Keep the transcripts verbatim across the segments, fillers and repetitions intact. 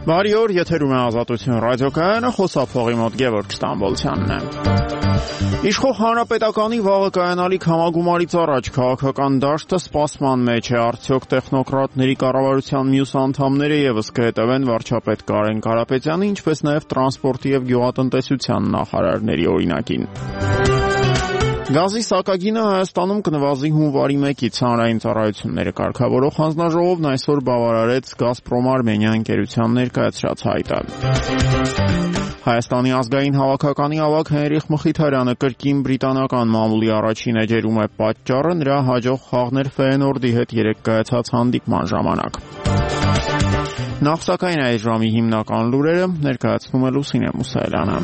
Բարի օր, եթերում է Ազատություն ռադիոկայանը, խոսափողի մոտ Գևորգ Ստամբոլցյանն է։ Իշխող հանրապետականի վաղը կայանալիք համագումարից առաջ քաղաքական դաշտը սպասման մեջ է, արդյոք տեխնոկրատների կառավարության մյուս անդամները ևս կհետևեն վարչապետ Կարեն Կարապետյանի, ինչպես նաև տրանսպորտի եւ գյուղատնտեսության նախարարների օրինակին։ Գազի սակագինը Հայաստանում կնվազի հունվարի մեկից հանրային ծառայությունները կարգավորող հանձնաժողովն այսօր բավարարեց Գազպրոմ Արմենիա ընկերության ներկայացրած հայտը։ Հայաստանի ազգային հավաքականի ավագ Հենրիխ Մխիթարյանը կրկին բրիտանական մամուլի առաջին էջերում է պատճառը նրա հաջող խաղն էր Ֆեյենորդի հետ երեկ կայացած հանդիպման ժամանակ։ Նախ սակայն այս ժամի հիմնական լուրերը ներկայացնում է Լուսինե Մուսայելյանը։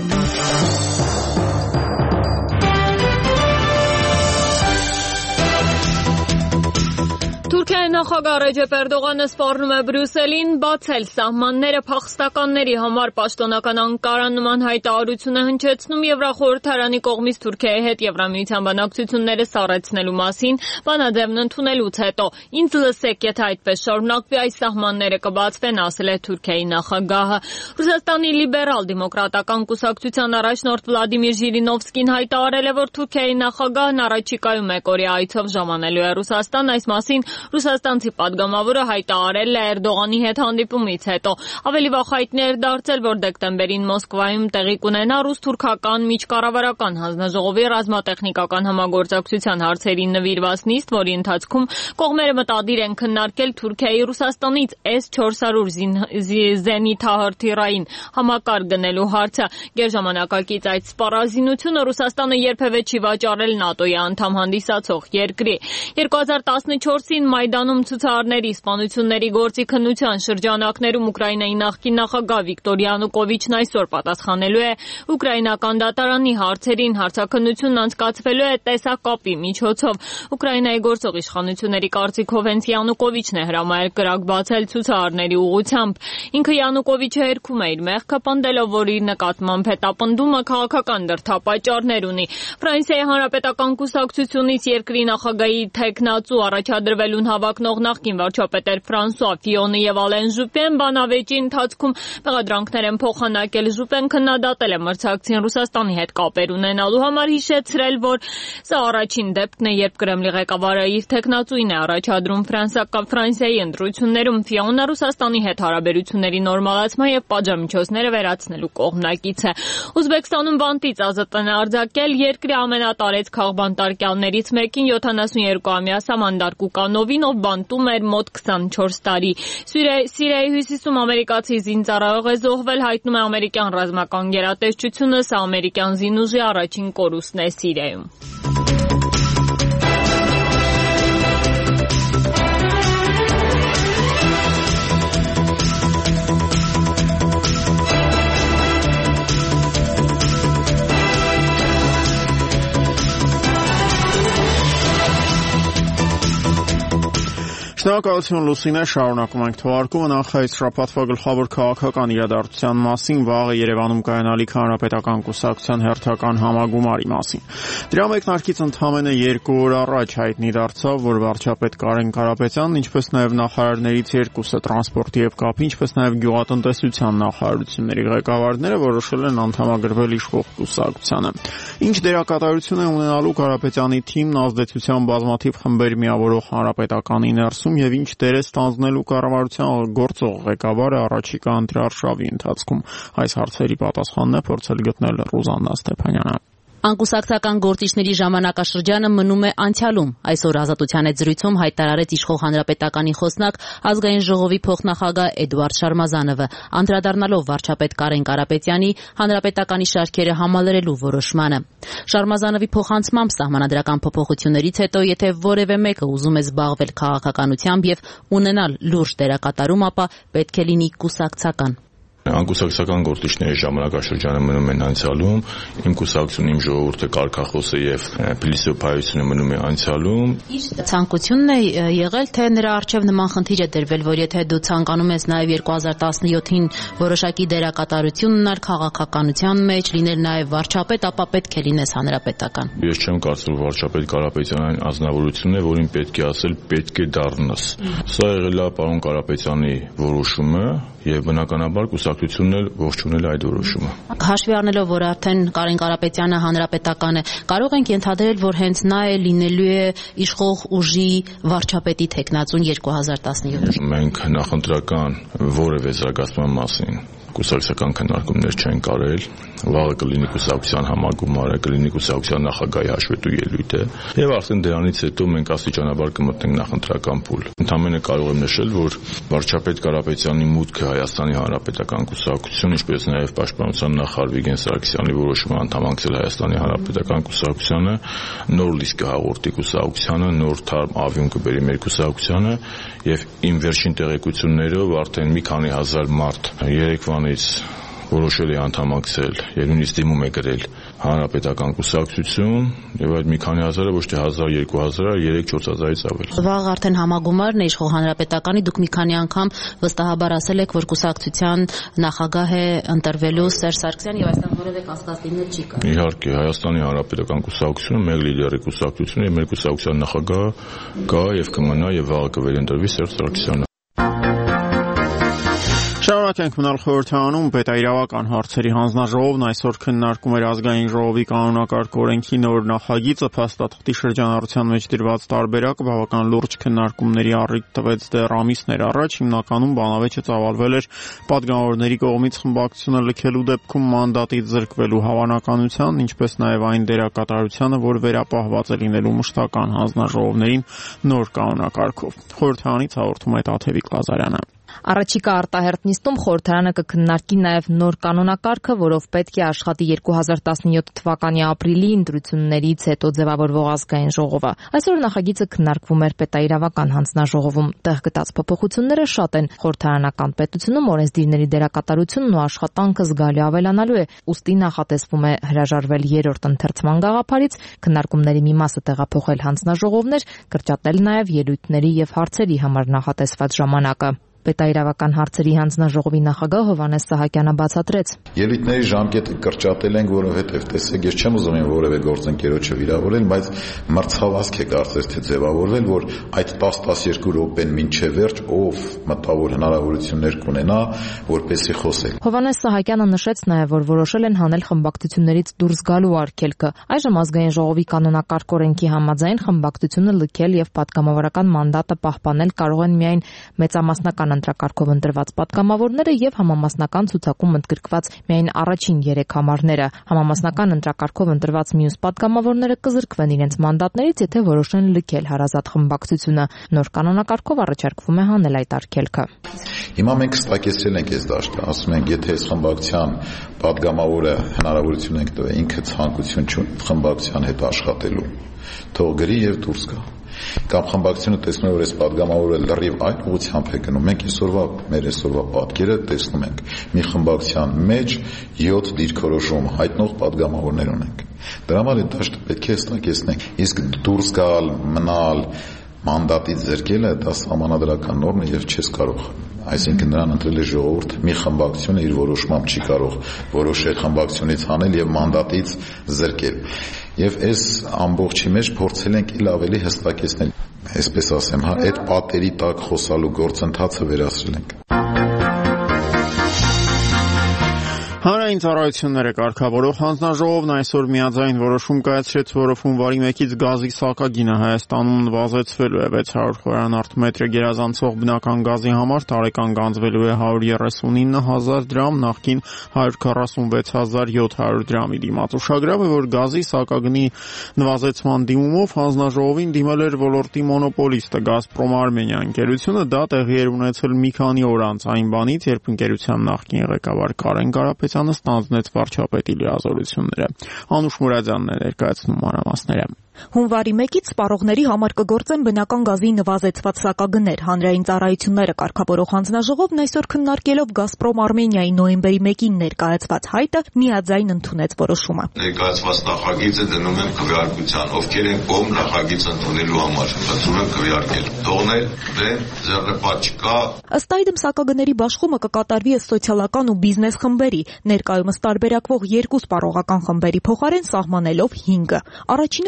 Թուրքիայի նախագահ Ռեջեփ Էրդողանը սպառնում է Բրյուսելին բացել սահմանները փախստականների համար պաշտոնական Անկարան նման հայտարարություն է հնչեցնում Եվրախորհրդարանի կողմից Թուրքիայի հետ Եվրամիության բանակցությունները սառեցնելու մասին բանաձևն ընդունելուց հետո։ Ինձ լսեք, եթե այդպես շարունակվի, այս սահմանները կբացվեն, ասել է Թուրքիայի նախագահը։ Ռուսաստանի լիբերալ-դեմոկրատական կուսակցության առաջնորդ Վլադիմիր Ժիրինովսկին հայտարարել է, որ Թուրքիայի նախագահն առաջիկայում մեկօրյա այցով ժամանելու է Ռուսաստան, այս մասին Ռուսաստանցի падգամավորը հայտարարել է Էրդողանի հետ հանդիպումից հետո։ Ավելի վաղ հայտնի էր դարձել, որ դեկտեմբերին Մոսկվայում տեղի կունենա ռուս-թուրքական միջկառավարական հանձնաժողովի ռազմատեխնիկական համագործակցության հարցերին նվիրված նիստ, որի ընթացքում կողմերը մտադիր են քննարկել Թուրքիայի Ռուսաստանից էս չորս հարյուր զենիթահրթիռային համակարգ գնելու հարցը։ Գերժամանակակից այդ սպառազինությունը Ռուսաստանը երբևէ չի վաճառել ՆԱՏՕ-ի անդամ հանդիսացող երկրի։ երկու հազար տասնչորսին Մայդանում ցուցարարների սպանությունների գործի քննության շրջանակներում Ուկրաինայի նախկին նախագահ Վիկտոր Յանուկովիչն այսօր պատասխանելու է ուկրաինական դատարանի հարցերին։ Հարցաքննությունն անցկացվելու է տեսակապի միջոցով։ Ուկրաինայի գործող իշխանությունների կարծիքով հենց Յանուկովիչն է հրամայել կրակ բացել ցուցարարների ուղղությամբ։ Ինքը Յանուկովիչը հերքում է իր մեղքը, պնդելով, որ իր նկատմամբ հետապնդումը քաղաքական դրդապատճառներ ունի։ Ֆրանսիայի հանրապետական կուսակցությունից երկրի նախագահի թեկնածու առաջադրվելուն հավակնող նախկին վարչապետեր Ֆրանսուଆ Ֆիոնը եւ Ալեն Ժուպեն բանավեճի ընթացքում մեղադրանքներ են փոխանակել։ Ժուպեն քննադատել է մրցակցին Ռուսաստանի հետ կապեր ունենալու համար, հիշեցրել, որ սա առաջին դեպքն է, երբ Կրեմլի ղեկավարը իր թեկնածուին է առաջադրում Ֆրանսիայի ընտրություններում։ Ֆիոնը Ռուսաստանի հետ հարաբերությունների նորմալացման եւ պատժամիջոցները վերացնելու կողմնակից է։ Ուզբեկստանում բանտից ազատ են արձակել երկրի ամենատարեց քաղբանտարկյալներից մեկին, յոթանասունյոթամյա Սամանդար Կուկանովին, ով բանտում էր մոտ քսանչորս տարի։ Սիրիայի հյուսիսում ամերիկացի զինծառայող է զոհվել, հայտնում է ամերիկյան ռազմական գերատեսչությունը, սա ամերիկյան զինուժի առաջին կորուստն է Սիրիայում։ Շնորհակալություն Լուսինե, շարունակում ենք թողարկումը։ Նախ այս շաբաթվա գլխավոր քաղաքական իրադարձության մասին, վաղը Երևանում կայանալիք հանրապետական կուսակցության հերթական համագումարի մասին։ Դրա մեկնարկից ընդամենը երկու օր առաջ հայտնի դարձավ, որ վարչապետ Կարեն Կարապետյանն, ինչպես նաև նախարարներից երկուսը տրանսպորտի եւ կապի, ինչպես նաև գյուղատնտեսության նախարարությունների ղեկավարները որոշել են անդամագրվել իշխող կուսակցությանը։ Ինչ դերակատարություն է ունենալու Կարապետյանի թիմն ազդեցության բազմաթիվ խմբեր միավորող հանրապետականի ներսում եւ ինչ դեր է ստանձնելու կառավարության գործող ղեկավարը առաջիկա ընտրարշավի ընթացքում։ Այս հարցերի պատասխանն է փորձել գտնել Ռուզաննա Ստեփանյանը։ Անկուսակցական գործիչների ժամանակաշրջանը մնում է անցյալում։ Այսօր Ազատության հետ զրույցում հայտարարեց իշխող հանրապետականի խոսնակ ազգային ժողովի փոխնախագահ Էդուարդ Շարմազանովը, անդրադառնալով վարչապետ Կարեն Կարապետյանի հանրապետականի շարքերը համալրելու որոշմանը։ Շարմազանովի փոխանցմամբ սահմանադրական փոփոխություններից հետո, եթե որևէ մեկը ուզում է զբաղվել քաղաքականությամբ եւ ունենալ լուրջ դերակատարում, ապա պետք է լինի կուսակցական։ Անկուսակցական գործիչների ժամանակաշրջանը մնում են անցյալում, իմ կուսակցությունն, իմ ժողովուրդը, կարգախոսը եւ փիլիսոփայությունը մնում է անցյալում։ Իսկ ցանկությունն է եղել, թե նրա արժեվ նման խնդիր է դրվել, որ եթե դու ցանկանում ես նաեւ երկու հազար տասնյոթին որոշակի դերակատարություն ունենալ քաղաքականության մեջ, լինել նաեւ վարչապետ, ապա պետք է լինես հանրապետական։ Ես չեմ կարծում, որ վարչապետ Կարապետյանն այն ազնվորությունն է, որին պետք է ասել պետք է դառնաս։ Սա եղել է պարոն Կարապետյանի որոշումը, եւ բնականաբար կուսակցությունն էլ ողջունել է այդ որոշումը։ Հաշվի առնելով, որ արդեն Կարեն Կարապետյանը հանրապետական է, կարող ենք ենթադրել, որ հենց նա է լինելու է իշխող ուժի վարչապետի թեկնածուն երկու հազար տասնյոթ։ Մենք նախընտրական որևէ զարգացման մասին կուսակցական քննարկումներ չեն կարել, վաղը կլինի կուսակցության համագումարը, կլինի կուսակցության նախագահի հաշվետու ելույթը, եւ արդեն դրանից հետո մենք աստիճանաբար կմտնենք նախընտրական փուլ։ Ընդհանրապես կարող եմ նշել, որ վարչապետ Կարապետյանի մուտքը Հայաստանի Հանրապետական կուսակցություն, ինչպես նաեւ պաշտպանության նախարար Վիգեն Սարգսյանի որոշումը անդամակցել Հայաստանի Հանրապետական կուսակցությանը, նոր լիստ կհաղորդի կուսակցությանը, նոր թարմ ավյուն կբերի մեր կուսակցությանը, եւ իմ վերջին տեղեկություններով արդեն մի քանի հազար մարդ երեկվանից որոշել է անդամակցել եւ նույնիսկ դիմում է գրել Հանրապետական կուսակցություն եւ այդ մի քանի հազարը ոչ թե հազար, երկու հազար, երեք-չորս հազարից ավել։ Վաղ արդեն համագումարն է իշխող Հանրապետականի, դուք մի քանի անգամ վստահաբար ասել եք, որ կուսակցության նախագահ է ընտրվելու Սերժ Սարգսյան եւ այստեղ որևէ կասկած լինել չի կարող։ Իհարկե, Հայաստանի Հանրապետական կուսակցությունը մեր լիդերի կուսակցությունը եւ մեր կուսակցության նախագահը կա եւ կմնա եւ վաղը կվերընտրվի Սերժ Սարգսյանը։ Շարունակենք մնալ խորհրդարանում, պետաիրավական հարցերի հանձնաժողովն այսօր քննարկում էր ազգային ժողովի կանոնակարգ օրենքի նոր նախագիծը, փաստաթղթի շրջանառության մեջ դրված տարբերակը բավական լուրջ քննարկումների առիթ տվեց դեռ ամիսներ առաջ, հիմնականում բանավեճը ծավալվել էր պատգամավորների կողմից խմբակցությունը լքելու դեպքում մանդատից զրկվելու հավանականության, ինչպես նաև այն դերակատարությանը, որ վերապահված է լինելու մշտական հանձնաժողովներին նոր կանոնակարգով։ Խորհրդարանից հաղորդում է Տաթևիկ Լազարյանը։ Առաջիկա արտահերթ նիստում խորհրդարանը կքննարկի նաև նոր կանոնակարգը, որով պետք է աշխատի երկու հազար տասնյոթ թվականի ապրիլի ընտրություններից հետո ձևավորվող ազգային ժողովը։ Այսօր նախագիծը քննարկվում էր պետաիրավական հանձնաժողովում։ Տեղ գտած փոփոխությունները շատ են։ Խորհրդարանական պետությունում օրենսդիրների դերակատարությունն ու աշխատանքը զգալի ավելանալու է, ուստի նախատեսվում է հրաժարվել երրորդ ընթերցման գաղափարից, քննարկումների մի մասը տեղափոխել հանձնաժողովներ, կրճատել նաև ելույթների եւ հարցերի համար նախատեսված ժամանակը։ Պետաիրավական հարցերի հանձնաժողովի նախագահ Հովհաննես Սահակյանը բացատրեց. Ելույթների ժամկետը կրճատել ենք, որովհետև տեսեք, ես չեմ ուզում որևէ գործընկերոջը վիրավորել, բայց մրցավազք է կարծես թե ձևավորվել, որ այդ տասը-տասներկու րոպեն մինչև վերջ ով մտավոր հնարավորություններ կունենա, որպեսզի խոսել։ Հովհաննես Սահակյանը նշեց նաև, որ որոշել են հանել խմբակցություններից դուրս գալու արգելքը։ Այժմ ազգային ժողովի կանոնակարգ օրենքի համաձայն խմբակցությունը լքել եւ պատգամավորական մանդատը պահպանել կարող են միայն մեծամասնական ընտրակարգով ընտրված պատգամավորները եւ համամասնական ցուցակում ընդգրկված միայն առաջին երեք համարները։ Համամասնական ընտրակարգով ընտրված մյուս պատգամավորները կզրկվեն իրենց մանդատներից, եթե որոշեն լքել հարազատ խմբակցությունը։ Նոր կանոնակարգով առաջարկվում է հանել այդ արգելքը։ Հիմա մենք ստակեցրել ենք այս դաշտը, ասում ենք, եթե այս խմբակցության պատգամավորը հնարավորություն ենք տվել ինքը ցանկություն չունի խմբակցության հետ աշխատելու, թող գրի եւ դուրս գա։ Կամ խմբակցությունը տեսնում է, որ այս պատգամավորը լրիվ այն ուղղությամբ է գնում։ Մենք այսօրվա մեր այսօրվա պատկերը տեսնում ենք։ Մի խմբակցության մեջ յոթ դիրքորոշում հայտնող պատգամավորներ ունենք։ Դրա համար այդ դաշտը պետք է ստակեցնենք։ Իսկ դուրս գալ, մնալ, մանդատից զրկելը դա սահմանադրական նորմ է եւ չես կարող։ Այսինքն նրան ընտրել է ժողովուրդ, մի խմբակցությունը իր որոշմամբ չի կարող որոշել խմբակցությունից հանել եւ մանդատից զրկել։ Եվ այս ամբողջի մեջ փորձել ենք իլ ավելի հստակեցնել, այսպես ասեմ, հա, այդ պատերի տակ խոսալու գործընթացը վերացրել ենք։ Հանրային ծառայությունները կարգավորող հանձնաժողովն այսօր միաձայն որոշում կայացրեց, որով հունվարի մեկից գազի սակագինը Հայաստանում նվազեցվելու է վեց հարյուր խորանարդ մետրը գերազանցող բնական գազի համար տարեկան գանձվելու է հարյուր երեսունինը հազար դրամ, նախկին հարյուր քառասունվեց հազար յոթ հարյուր դրամի դիմաց։ Ուշագրավ է, որ գազի սակագնի նվազեցման դիմումով հանձնաժողովին դիմել էր ոլորտի մոնոպոլիստը Գազպրոմ Արմենիա ընկերությունը, դա տեղի էր ունեցել մի քանի օր անց այն բանից, երբ ընկերության նախկին ղեկավար Կարեն Կարապետյանը ստանձնեց վարչապետի լիազորությունները։ Անուշ Մուրադյանն է ներկայացնում մանրամասները։ Հունվարի մեկից սպառողների համար կգործեն բնական գազի նվազեցված սակագներ։ Հանրային ծառայությունները կարգավորող հանձնաժողովն այսօր քննարկելով Գազպրոմ Արմենիայի նոյեմբերի մեկին ներկայացված հայտը միաձայն ընդունեց որոշումը։ Ներկայացված նախագիծը դնում են քվեարկության, ովքեր են կողմ նախագիծ ընդունելու համար, խնդրում եմ քվեարկել, թողնել դեն ձեռնպատ չկա։ Ըստ այդմ սակագների բաշխումը կկատարվի ըստ սոցիալական ու բիզնես խմբերի, ներկայումս տարբերակվող երկու սպառողական խմբերի փոխարեն սահմանելով հինգը։ Առաջինում ընդգրկված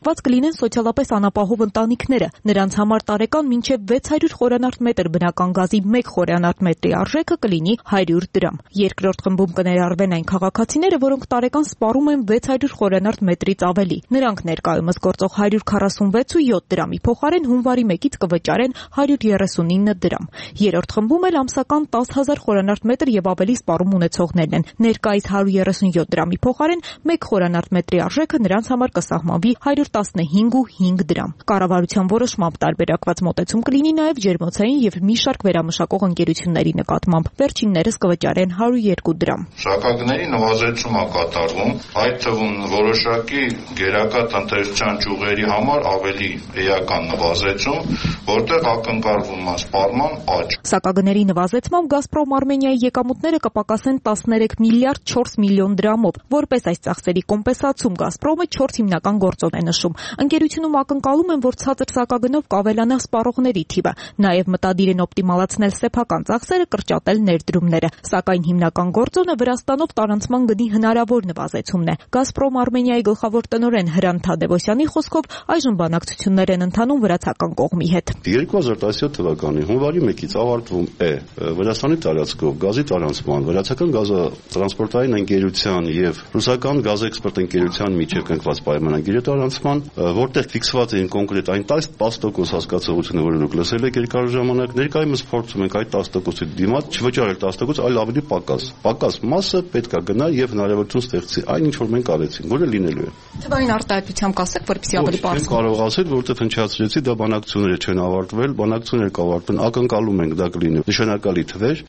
փրկված կլինեն սոցիալապես անապահով ընտանիքները։ Նրանց համար տարեկան մինչև վեց հարյուր խորանարդ մետր բնական գազի մեկ խորանարդ մետրի արժեքը կլինի հարյուր դրամ։ Երկրորդ խմբում կներառվեն այն քաղաքացիները, որոնք տարեկան սպառում են վեց հարյուր խորանարդ մետրից ավելի։ Նրանք ներկայումս գործող հարյուր քառասունվեց ու յոթ դրամի փոխարեն հունվարի մեկից կվճարեն հարյուր երեսունինը դրամ։ Երրորդ խմբում էլ ամսական տաս հազար խորանարդ մետր եւ ավելի սպառում ունեցողներն են։ Ներկայիս հարյուր երեսունյոթ դրամի փոխարեն մեկ խորանարդ մետրի արժեքը նրանց համար կսահմանվի հարյուր տասնհինգ ու հինգ դրամ։ Կառավարության որոշմամբ տարբերակված մոտեցում կլինի նաեւ ջերմոցային եւ մի շարք վերամշակող ընկերությունների նկատմամբ։ Վերջիններս կվճարեն հարյուր երկու դրամ։ Շաքագների նվազեցում է կատարվում, այդ թվում որոշակի գերակա տնտեսության ճյուղերի համար ավելի էական նվազեցում, որտեղ ակնկալվում է սպառման աճ։ Սակագների նվազեցմամբ Գազպրոմ Արմենիայի եկամուտները կպակասեն տասներեք միլիարդ չորս միլիոն դրամով։ Որպես այս ծախսերի կոմպենսացում Գազպրոմը չորս հիմնական գործոն է նշում։ Ընկերությունում ակնկալում են, որ ցածր սակագնով կավելանա սպառողների թիվը։ Նաև մտադիր են օպտիմալացնել սեփական ծախսերը, կրճատել ներդրումները։ Սակայն հիմնական գործոնը Վրաստանով տարանցման գնի հնարավոր նվազեցումն է։ Գազպրոմ Արմենիայի գլխավոր տնօրեն Հրանտ Թադևոսյանի խոսքով այժմ բանակցություններ են ընթանում վրացական կողմի հետ։ երկու հազար տասնյոթ թվականի հունվարի մեկից ավարտվում է Վրաստանի տարածքով գազի տարանցման վրացական գազատրանսպորտային ընկերության եւ ռուսական գազէքսպորտ ընկերության միջև կնքված պայմանագիրը տարանցման, որտեղ ֆիքսված էին կոնկրետ այն տասը տոկոս հասկացողությունը, որը դուք լսել եք երկար ժամանակ, ներկայումս փորձում ենք այդ տասը տոկոսի դիմաց չվճարել տասը տոկոս, այլ ավելի պակաս։ Պակաս մասը պետք է գնա եւ հնարավորություն ստեղծի այն, ինչ որ մենք արեցինք, որը լինելու է։ Թվային արտահայտությամբ կասեք, որպեսզի ավելի բարձր։ Կարող ասել, որովհետեւ հնչեցրեցի, դա բանակցությունները չեն ավարտվել, բանակցությունները կավարտվեն, ակնկալում ենք դա կլինի նշանակալի թվեր։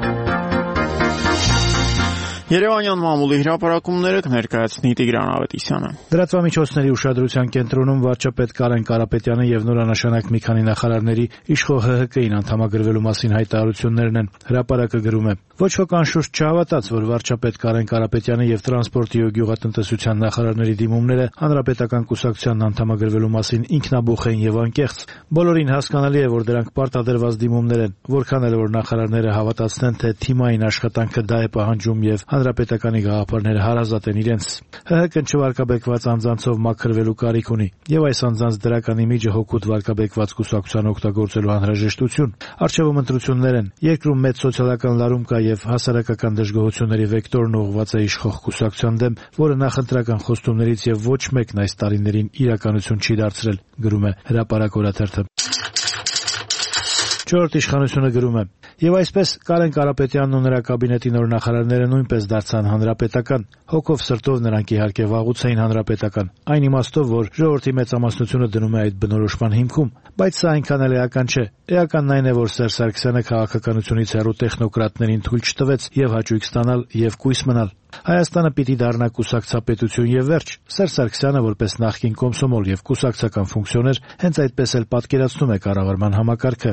Երևանյան մամուլի հրապարակումները կներկայացնի Տիգրան Ավետիսյանը։ Լրատվամիջոցների ուշադրության կենտրոնում վարչապետ Կարեն Կարապետյանը եւ նորանշանակ մի քանի նախարարների իշխող ՀՀԿ-ին անդամագրվելու մասին հայտարարություններն են։ Հրապարակը գրում է. Ոչ ոք անշուշտ չհավատաց, որ վարչապետ Կարեն Կարապետյանը եւ տրանսպորտի ու գյուղատնտեսության նախարարների դիմումները հանրապետական կուսակցությանն անդամագրվելու մասին ինքնաբուխ են եւ անկեղծ։ Բոլորին հասկանալի է, որ դրանք պարտադրված դիմումներ են, որքան էլ որ նախարարները հավատացնեն, թե թիմային աշխատանքը դա է պահանջում եւ հանրապետականի գաղափարները հարազատ են իրենց։ ՀՀԿ-ն չվարկաբեկված անձանցով մաքրվելու կարիք ունի եւ այս անձանց դրական իմիջը հօգուտ վարկաբեկված կուսակցության օգտագործելու անհրաժեշտություն։ Առջևում ընտրություններ են, երկրում մեծ սոցիալական լարում կա եւ հասարակական դժգոհությունների վեկտորն ուղղված է իշխող կուսակցության դեմ, որը նախընտրական խոստումներից եւ ոչ մեկն այս տարիներին իրականություն չի դարձրել, գրում է Հրապարակ օրաթերթը։ Չորրորդ իշխանությունը գրում է. Եվ այսպես Կարեն Կարապետյանն ու նրա կաբինետի նոր նախարարները նույնպես դարձան հանրապետական։ Հոգով սրտով նրանք իհարկե վաղուց էին հանրապետական, այն իմաստով, որ ժողովրդի մեծամասնությունը դնում է այդ բնորոշման հիմքում, բայց սա այնքան էլ էական չէ։ Էականն այն է, որ Սերժ Սարգսյանը քաղաքականությունից հեռու տեխնոկրատներին թույլ չտվեց եւ հաճույք ստանալ եւ կույս մնալ։ Հայաստանը պիտի դառնա կուսակցապետություն եւ վերջ։ Սերժ Սարգսյանը որպես նախկին կոմսոմոլ եւ կուսակցական ֆունկցիոներ հենց այդպես էլ պատկերացնում է կառավարման համակարգը։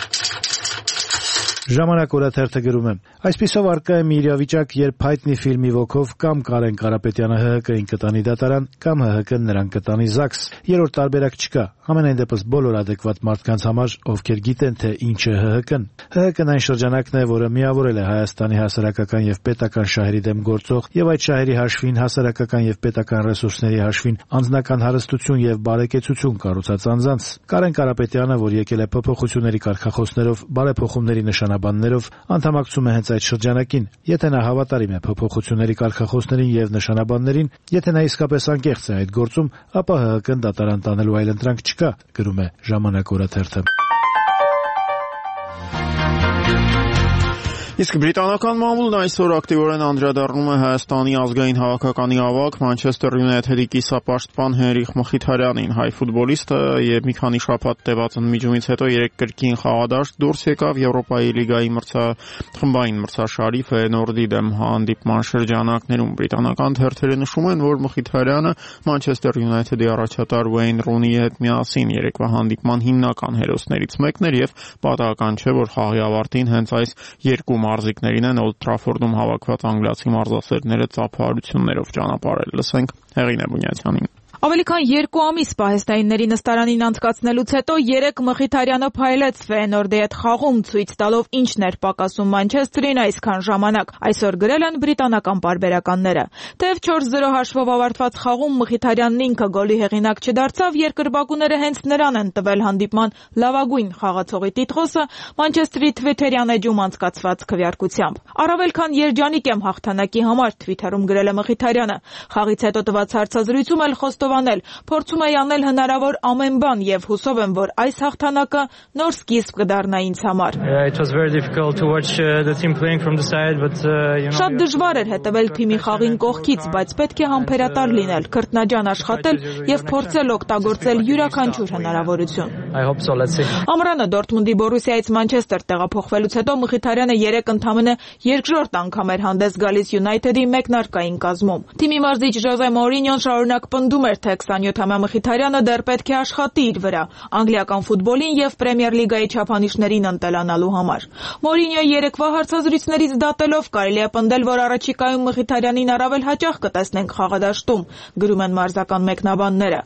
Ժամանակ օրաթերթը գրում է. Այսպիսով արկա է մի իրավիճակ, երբ հայտնի ֆիլմի ոգով կամ Կարեն Կարապետյանը ՀՀԿ-ին կտանի դատարան, կամ ՀՀԿ-ն նրան կտանի ԶԱԳՍ։ Երրորդ տարբերակ չկա։ Ամենայն դեպս բոլոր adekvat մարդկանց համար, ովքեր գիտեն, թե ինչ է ՀՀԿ-ն։ ՀՀԿ-ն այն շրջանակն է, որը միավորել է Հայաստանի հասարակական եւ պետական շահերի դեմ գործող եւ այդ շահերի հաշվին հասարակական եւ պետական ռեսուրսների հաշվին անձնական հարստություն եւ բարեկեցություն կառուցած անձանց։ Կարեն Կարապետյանը, որ եկել է փոփոխությունների կարգախոսներով, բարեփոխումների նշանաբաններով, անդամակցում է հենց այդ շրջանակին։ Եթե նա հավատարիմ է փոփոխությունների կարգախոսներին եւ նշանաբաններին, եթե նա իսկապես անկեղծ է այդ գործում, ապա ՀՀԿ-ն դատարան տանելու այլ ընտրանք չկա, գրում է Ժամանակ օրաթերթը։ Իսկ բրիտանական մամուլն այսօր ակտիվորեն անդրադառնում է Հայաստանի ազգային հավաքականի ավագ Մանչեսթեր Յունայթեդի կիսապաշտպան Հենրիխ Մխիթարյանին։ Հայ ֆուտբոլիստը եւ մի քանի շաբաթ տևած ընդմիջումից հետո երեք կրկին խաղադաշտ դուրս եկավ Եվրոպայի լիգայի մրցախմբային մրցաշարի Ֆեյենորդի դեմ հանդիպման շրջանակներում։ Բրիտանական թերթերը նշում են, որ Մխիթարյանը Մանչեսթեր Յունայթեդի առաջատար Ուեյն Ռունիի հետ միասին երեկվա հանդիպման հիմնական հերոսներից մեկն էր եւ պատահական չէ, որ խաղի ավարտին հենց այս երկու մարզիկներին են Օլդ Թրաֆորդում հավաքված անգլիացի մարզասերները ծափահարություններով ճանապարհել։ Լսենք Հեղինե Բունյացյանին։ Ավելի քան երկու ամիս պահեստայինների նստարանին անցկացնելուց հետո երեկ Մխիթարյանը փայլեց Ֆեյենորդի հետ խաղում, ցույց տալով ինչն էր պակասում Մանչեսթերին այսքան ժամանակ։ Այսօր գրել են բրիտանական պարբերականները։ Թեև չորս զրո հաշվով ավարտված խաղում Մխիթարյանն ինքը գոլի հեղինակ չդարձավ, երկրպագուները հենց նրան են տվել հանդիպման լավագույն խաղացողի տիտղոսը Մանչեսթերի Թվիթերյան էջում անցկացված քվեարկությամբ։ Առավել քան երջանիկ եմ հաղթանակի համար, Թվիթերում գրել է Մխիթարյանը։ Խաղից հետո տված հարցազրույցում էլ խոստովանել, փորձում էի անել հնարավոր ամեն բան եւ հուսով եմ, որ այս հաղթանակը նոր սկիզբ կդառնա ինձ համար։ Շատ դժվար էր հետևել թիմի խաղին կողքից, բայց պետք է համբերատար լինել, քրտնաջան աշխատել եւ փորձել օգտագործել յուրաքանչյուր հնարավորություն։ Ամռանը Դորտմունդի Բորուսիայից Մանչեսթեր տեղափոխվելուց հետո Մխիթարյանը երեք ընդամենը երկրորդ անգամ էր հանդես գալիս Յունայթեդի մեկնարկային կազմում։ Թիմի մարզիչ Ժոզե Մորինյոն շարունակ պնդում էր, թե քսանյոթամյա Մխիթարյանը դեռ պետք է աշխատի իր վրա անգլիական ֆուտբոլին եւ Պրեմիեր լիգայի չափանիշներին ընտելանալու համար։ Մորինյոյի երեկվա հարցազրույցներից դատելով կարելի է պնդել, որ առաջիկայում Մխիթարյանին առավել հաճախ կտեսնենք խաղադաշտում, գրում են մարզական մեկնաբանները։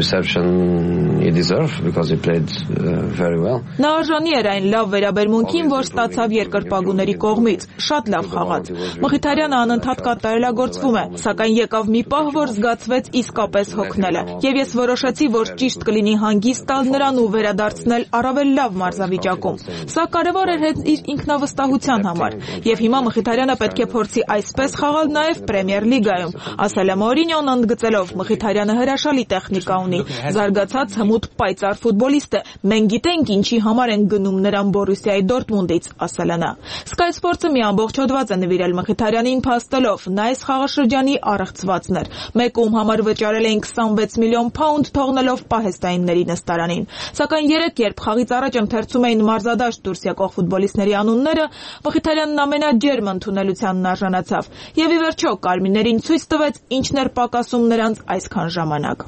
Նա արժանի էր այն լավ վերաբերմունքին, որ ստացավ երկրպագուների կողմից, շատ լավ խաղաց։ Մխիթարյանը անընդհատ կատարելագործվում է, սակայն եկավ մի պահ, որ զգացվեց իսկապես հոգնելը։ Եվ ես որոշեցի, որ ճիշտ կլինի հանգիստ տալ նրան ու վերադարձնել առավել լավ մարզավիճակում։ Սա կարևոր էր հենց իր ինքնավստահության համար։ Եվ հիմա Մխիթարյանը պետք է փորձի այսպես խաղալ նաև Պրեմիեր լիգայում, ասել է Մորինյոն ընդգծելով, Մխիթարյանը հրաշալի տեխնիկա ունի, զարգացած հմուտ պայծառ ֆուտբոլիստ է։ Մենք գիտենք ինչի համար են գնում նրան Բորուսիայի Դորտմունդից, ասել է նա։ Sky Sports-ը մի ամբողջ հոդված է նվիրել Մխիթարյանին փաստելով, նա այս խաղաշրջանի առեղծվածն էր։ Մեկում համար վճարել էին քսանվեց միլիոն փաունդ, թողնելով պահեստայինների նստարանին։ Սակայն երեք, երբ խաղից առաջ ընթերցում էին մարզադաշտ դուրս եկող ֆուտբոլիստների անունները, Մխիթարյանն ամենաջերմ ընդունելությանն արժանացավ եւ ի վերջո կարմիրներին ցույց տվեց ինչն էր պակասում նրանց այսքան ժամանակ։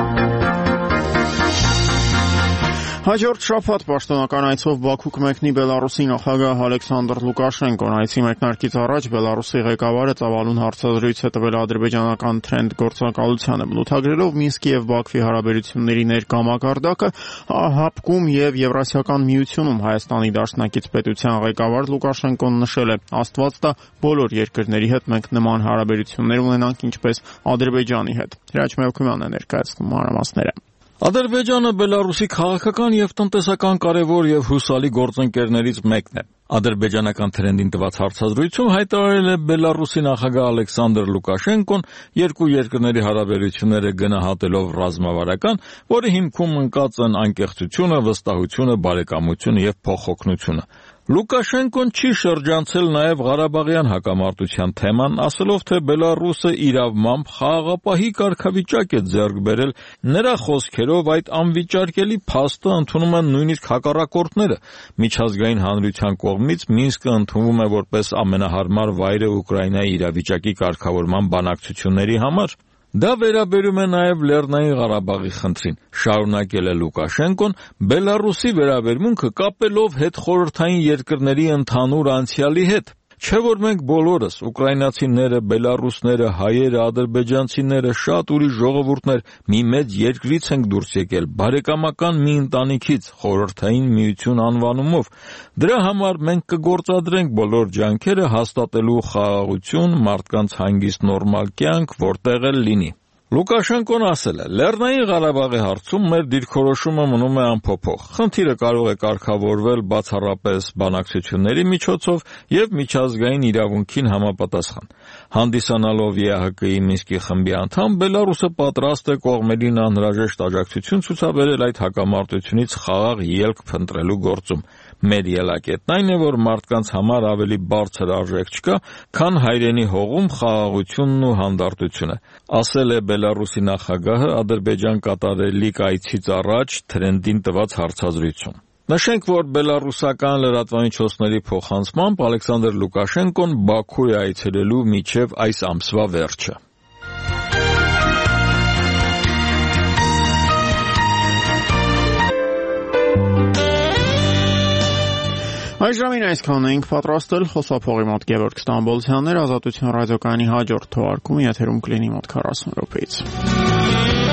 Հաջորդ շաբաթ պաշտոնական այցով Բաքու կմեկնի Բելարուսի նախագահ Ալեքսանդր Լուկաշենկոն։ Այցի մեկնարկից առաջ Բելարուսի ղեկավարը ծավալուն հարցազրույց է տվել ադրբեջանական Թրենդ գործակալությանը, բնութագրելով Մինսկի եւ Բաքվի հարաբերությունների ներկա մակարդակը, հապկում եւ Եվրասիական միությունում Հայաստանի դաշնակից պետության ղեկավար Լուկաշենկոն նշել է. «Աստված տա բոլոր երկրների հետ մենք նման հարաբերություններ ունենանք, ինչպես Ադրբեջանի հետ»։ Հրաչ Մելքումյանն է ներկայացնում մանրամասները։ Ադրբեջանը Բելարուսի քաղաքական եւ տնտեսական կարևոր եւ հուսալի գործընկերներից մեկն է։ Ադրբեջանական Թրենդին տված հարցազրույցում հայտարարել է Բելարուսի նախագահ Ալեքսանդր Լուկաշենկոն, երկու երկրների հարաբերությունները գնահատելով ռազմավարական, որի հիմքում ընկած են անկեղծությունը, վստահությունը, բարեկամությունը եւ փոխօգնությունը։ Լուկաշենկոն չի շրջանցել նաև Ղարաբաղյան հակամարտության թեման, ասելով, թե Բելարուսը իրավմամբ խաղաղապահի կարգավիճակ է ձեռք բերել։ Նրա խոսքերով այդ անվիճարկելի փաստը ընդունում են նույնիսկ հակառակորդները։ Միջազգային հանրության կողմից Մինսկը ընդունվում է որպես ամենահարմար վայրը Ուկրաինայի իրավիճակի կարգավորման բանակցությունների համար։ Դա վերաբերում է նաև Լեռնային Ղարաբաղի խնդրին, շարունակել է Լուկաշենկոն, Բելարուսի վերաբերմունքը կապելով հետխորհրդային երկրների ընդհանուր անցյալի հետ։ Չէ՞ որ մենք բոլորս, ուկրաինացիները, բելարուսները, հայերը, ադրբեջանցիները, շատ ուրիշ ժողովուրդներ մի մեծ երկրից ենք դուրս եկել, բարեկամական մի ընտանիքից, խորհրդային միություն անվանումով։ Դրա համար մենք կգործադրենք բոլոր ջանքերը հաստատելու խաղաղություն, մարդկանց հանգիստ նորմալ կյանք, որտեղ էլ լինի։ Լուկաշենկոն ասել է. «Լեռնային Ղարաբաղի հարցում մեր դիրքորոշումը մնում է անփոփոխ։ Խնդիրը կարող է կարգավորվել բացառապես բանակցությունների միջոցով եւ միջազգային իրավունքին համապատասխան։ Հանդիսանալով Է Հ Կ-ի Մինսկի խմբի անդամ, Բելարուսը պատրաստ է կողմերին անհրաժեշտ աջակցություն ցուցաբերել այդ հակամարտությունից խաղաղ ելք փնտրելու գործում։ Մեր ելակետն այն է, որ մարդկանց համար ավելի բարձր արժեք չկա, քան հայրենի հողում խաղաղությունն ու հանդարտությունը», ասել է Բելարուսի նախագահը Ադրբեջան կատարելիք այցից առաջ Թրենդին տված հարցազրույցում։ Նշենք, որ բելարուսական լրատվամիջոցների փոխանցմամբ Ալեքսանդր Լուկաշենկոն Բաքու է այցելելու մինչև այս ամսվա վերջը։ Այժմին այսքան էինք պատրաստել, խոսափողի մոտ Գևորգ Ստամբոլցյանն էր, Ազատություն ռադիոկայանի հաջորդ թողարկումը եթերում կլինի մոտ քառասուն րոպեից։